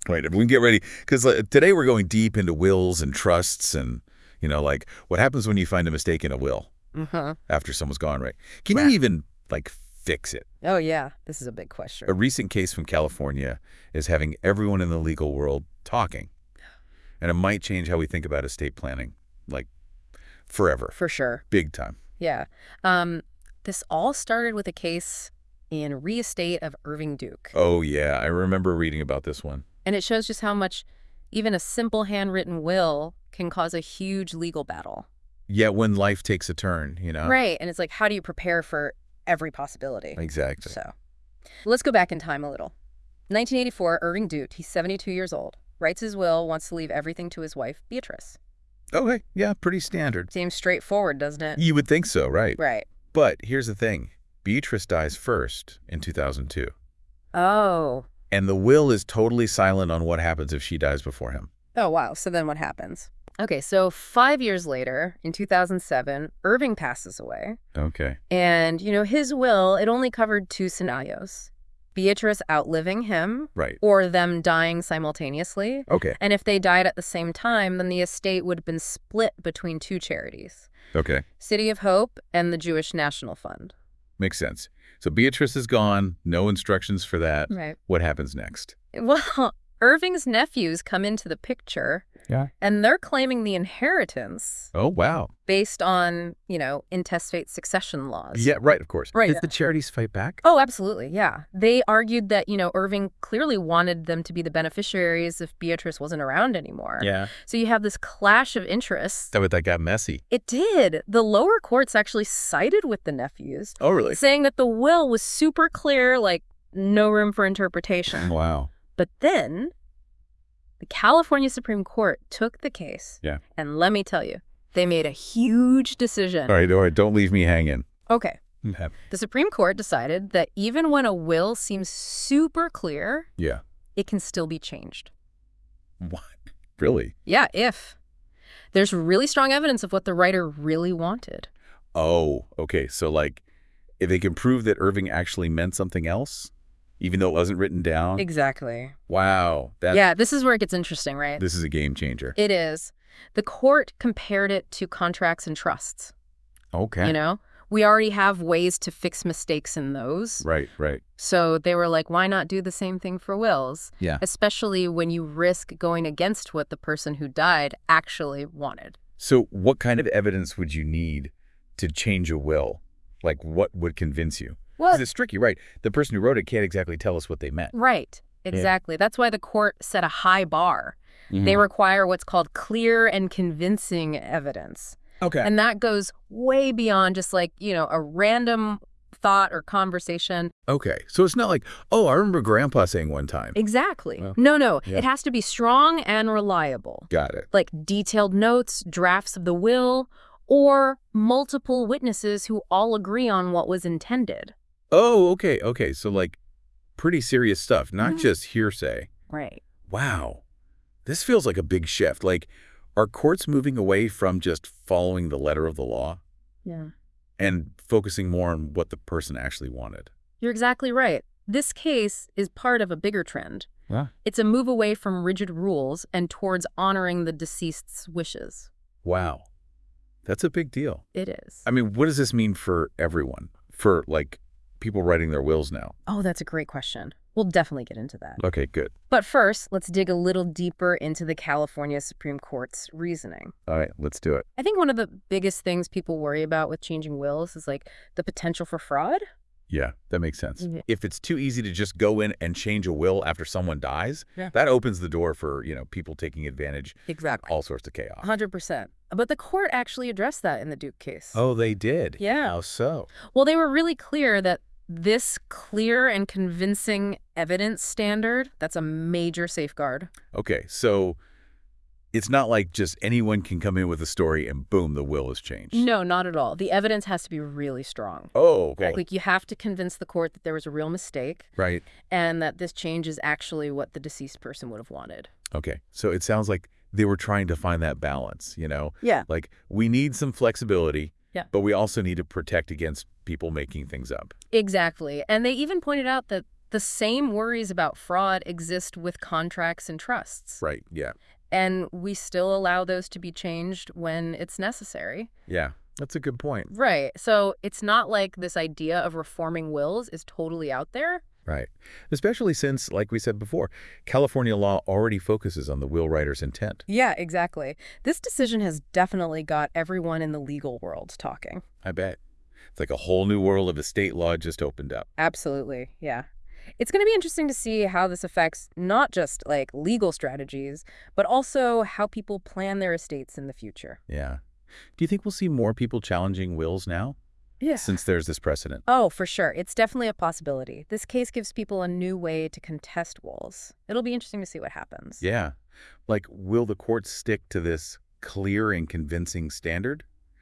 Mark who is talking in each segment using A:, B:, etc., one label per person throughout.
A: Right. We can get ready because today we're going deep into wills and trusts and, like what happens when you find a mistake in a will after someone's gone, right? Can you even like fix it?
B: Oh, yeah. This is a big question.
A: A recent case from California is having everyone in the legal world talking. And it might change how we think about estate planning, like forever.
B: For sure.
A: Big time.
B: Yeah. This all started with a case in Re-Estate of Irving Duke.
A: Oh, yeah. I remember reading about this one.
B: And it shows just how much even a simple handwritten will can cause a huge legal battle.
A: Yeah, when life takes a turn,
B: Right. And it's like, how do you prepare for every possibility?
A: Exactly.
B: So let's go back in time a little. 1984, Irving Duke, he's 72 years old, writes his will, wants to leave everything to his wife, Beatrice.
A: Okay. Yeah, pretty standard.
B: Seems straightforward, doesn't it?
A: You would think so, right?
B: Right.
A: But here's the thing. Beatrice dies first in 2002.
B: Oh.
A: And the will is totally silent on what happens if she dies before him.
B: Oh, wow. So then what happens? Okay, so 5 years later, in 2007, Irving passes away.
A: Okay.
B: And, his will, it only covered 2 scenarios. Beatrice outliving him.
A: Right.
B: Or them dying simultaneously.
A: Okay.
B: And if they died at the same time, then the estate would have been split between 2 charities.
A: Okay.
B: City of Hope and the Jewish National Fund.
A: Makes sense. So Beatrice is gone, no instructions for that.
B: Right.
A: What happens next?
B: Well, Irving's nephews come into the picture.
A: Yeah.
B: And they're claiming the inheritance.
A: Oh, wow.
B: Based on, intestate succession laws.
A: Yeah, right, of course.
B: Right.
A: Did the charities fight back?
B: Oh, absolutely, yeah. They argued that, Irving clearly wanted them to be the beneficiaries if Beatrice wasn't around anymore.
A: Yeah.
B: So you have this clash of interests.
A: That got messy.
B: It did. The lower courts actually sided with the nephews.
A: Oh, really?
B: Saying that the will was super clear, like no room for interpretation.
A: Wow.
B: But then the California Supreme Court took the case.
A: Yeah.
B: And let me tell you, they made a huge decision.
A: All right. Don't leave me hanging.
B: Okay. The Supreme Court decided that even when a will seems super clear,
A: yeah,
B: it can still be changed.
A: What? Really?
B: Yeah, if. There's really strong evidence of what the writer really wanted.
A: Oh, okay. So, like, if they can prove that Irving actually meant something else, even though it wasn't written down?
B: Exactly.
A: Wow.
B: Yeah, this is where it gets interesting, right?
A: This is a game changer.
B: It is. The court compared it to contracts and trusts.
A: Okay.
B: We already have ways to fix mistakes in those.
A: Right.
B: So they were like, why not do the same thing for wills?
A: Yeah.
B: Especially when you risk going against what the person who died actually wanted.
A: So what kind of evidence would you need to change a will? Like, what would convince you?
B: Well,
A: Because it's tricky, right? The person who wrote it can't exactly tell us what they meant.
B: Right. Exactly. Yeah. That's why the court set a high bar.
A: Mm-hmm.
B: They require what's called clear and convincing evidence.
A: Okay.
B: And that goes way beyond just like, a random thought or conversation.
A: Okay. So it's not like, oh, I remember Grandpa saying one time.
B: Exactly.
A: Well,
B: No.
A: yeah.
B: It has to be strong and reliable.
A: Got it.
B: Like detailed notes, drafts of the will, or multiple witnesses who all agree on what was intended.
A: Oh, okay. So like pretty serious stuff, not just hearsay.
B: Right.
A: Wow. This feels like a big shift. Like, are courts moving away from just following the letter of the law?
B: Yeah.
A: And focusing more on what the person actually wanted?
B: You're exactly right. This case is part of a bigger trend.
A: Yeah.
B: It's a move away from rigid rules and towards honoring the deceased's wishes.
A: Wow. That's a big deal.
B: It is.
A: I mean, what does this mean for everyone? For, like, people writing their wills now?
B: Oh, that's a great question. We'll definitely get into that.
A: Okay, good.
B: But first, let's dig a little deeper into the California Supreme Court's reasoning.
A: All right, let's do it.
B: I think one of the biggest things people worry about with changing wills is like the potential for fraud.
A: Yeah, that makes sense.
B: Mm-hmm.
A: If it's too easy to just go in and change a will after someone dies, that opens the door for, people taking advantage.
B: Exactly.
A: All sorts of chaos.
B: 100%. But the court actually addressed that in the Duke case.
A: Oh, they did?
B: Yeah.
A: How so?
B: Well, they were really clear that this clear and convincing evidence standard, that's a major safeguard.
A: Okay, so it's not like just anyone can come in with a story and boom, the will is changed.
B: No, not at all. The evidence has to be really strong.
A: Oh, okay.
B: Like you have to convince the court that there was a real mistake.
A: Right.
B: And that this change is actually what the deceased person would have wanted.
A: Okay, so it sounds like they were trying to find that balance,
B: Yeah.
A: Like, we need some flexibility,
B: Yeah.
A: but we also need to protect against people making things up.
B: Exactly. And they even pointed out that The same worries about fraud exist with contracts and trusts.
A: Right, yeah.
B: And we still allow those to be changed when it's necessary.
A: Yeah, that's a good point.
B: Right. So it's not like this idea of reforming wills is totally out there.
A: Right. Especially since, like we said before, California law already focuses on the will writer's intent.
B: Yeah, exactly. This decision has definitely got everyone in the legal world talking.
A: I bet. It's like a whole new world of estate law just opened up.
B: Absolutely, yeah. It's going to be interesting to see how this affects not just like legal strategies, but also how people plan their estates in the future.
A: Yeah. Do you think we'll see more people challenging wills now?
B: Yeah.
A: Since there's this precedent.
B: Oh, for sure. It's definitely a possibility. This case gives people a new way to contest wills. It'll be interesting to see what happens.
A: Yeah. Like, will the courts stick to this clear and convincing standard?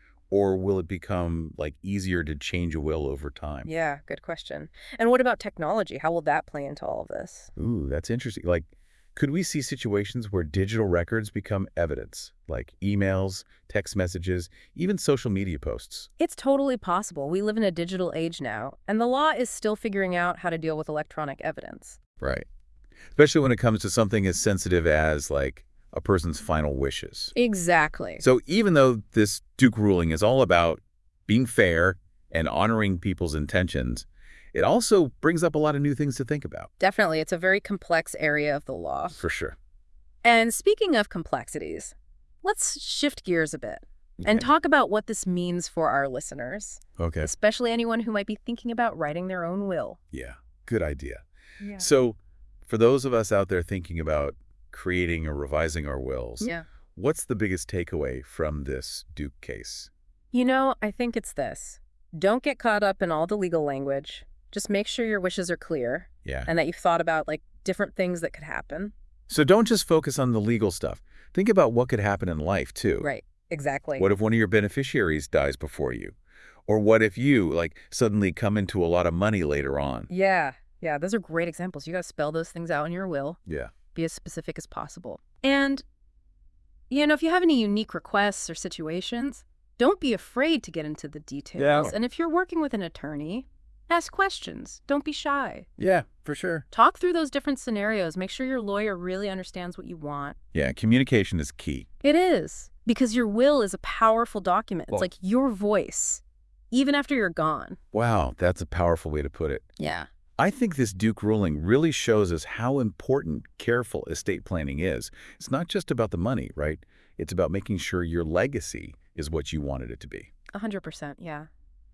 A: Or will it become, like, easier to change a will over time?
B: Yeah, good question. And what about technology? How will that play into all of this?
A: Ooh, that's interesting. Like, could we see situations where digital records become evidence, like emails, text messages, even social media posts?
B: It's totally possible. We live in a digital age now, and the law is still figuring out how to deal with electronic evidence.
A: Right. Especially when it comes to something as sensitive as, like, a person's final wishes.
B: Exactly.
A: So even though this Duke ruling is all about being fair and honoring people's intentions, it also brings up a lot of new things to think about.
B: Definitely. It's a very complex area of the law.
A: For sure.
B: And speaking of complexities, let's shift gears a bit and
A: Okay.
B: talk about what this means for our listeners,
A: Okay.
B: especially anyone who might be thinking about writing their own will.
A: Yeah. Good idea.
B: Yeah.
A: So for those of us out there thinking about creating or revising our wills,
B: Yeah.
A: what's the biggest takeaway from this Duke case?
B: You know, I think it's this. Don't get caught up in all the legal language. Just make sure your wishes are clear
A: Yeah.
B: and that you've thought about like different things that could happen.
A: So don't just focus on the legal stuff. Think about what could happen in life, too.
B: Right. Exactly.
A: What if one of your beneficiaries dies before you? Or what if you, like, suddenly come into a lot of money later on?
B: Yeah. Yeah. Those are great examples. You got to spell those things out in your will.
A: Yeah.
B: Be as specific as possible. And, you know, if you have any unique requests or situations, don't be afraid to get into the details.
A: Yeah.
B: And if you're working with an attorney, ask questions. Don't be shy.
A: Yeah, for sure.
B: Talk through those different scenarios. Make sure your lawyer really understands what you want.
A: Yeah, communication is key.
B: It is. Because your will is a powerful document. It's
A: Well-
B: like your voice, even after you're gone.
A: Wow, that's a powerful way to put it.
B: Yeah.
A: I think this Duke ruling really shows us how important careful estate planning is. It's not just about the money, right? It's about making sure your legacy is what you wanted it to be.
B: 100%, yeah.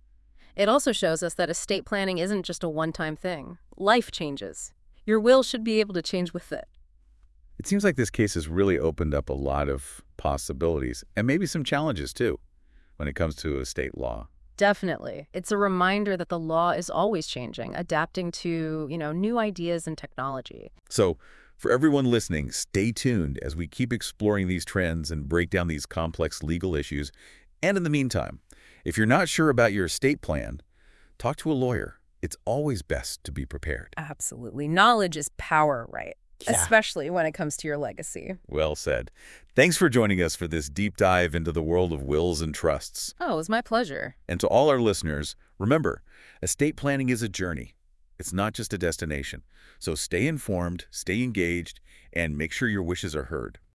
B: It also shows us that estate planning isn't just a one-time thing. Life changes. Your will should be able to change with it.
A: It seems like this case has really opened up a lot of possibilities and maybe some challenges, too, when it comes to estate law.
B: Definitely. It's a reminder that the law is always changing, adapting to, new ideas and technology.
A: So for everyone listening, stay tuned as we keep exploring these trends and break down these complex legal issues. And in the meantime, if you're not sure about your estate plan, talk to a lawyer. It's always best to be prepared.
B: Absolutely. Knowledge is power, right?
A: Yeah.
B: Especially when it comes to your legacy.
A: Well said. Thanks for joining us for this deep dive into the world of wills and trusts.
B: Oh, it was my pleasure.
A: And to all our listeners, remember, estate planning is a journey. It's not just a destination. So stay informed, stay engaged, and make sure your wishes are heard.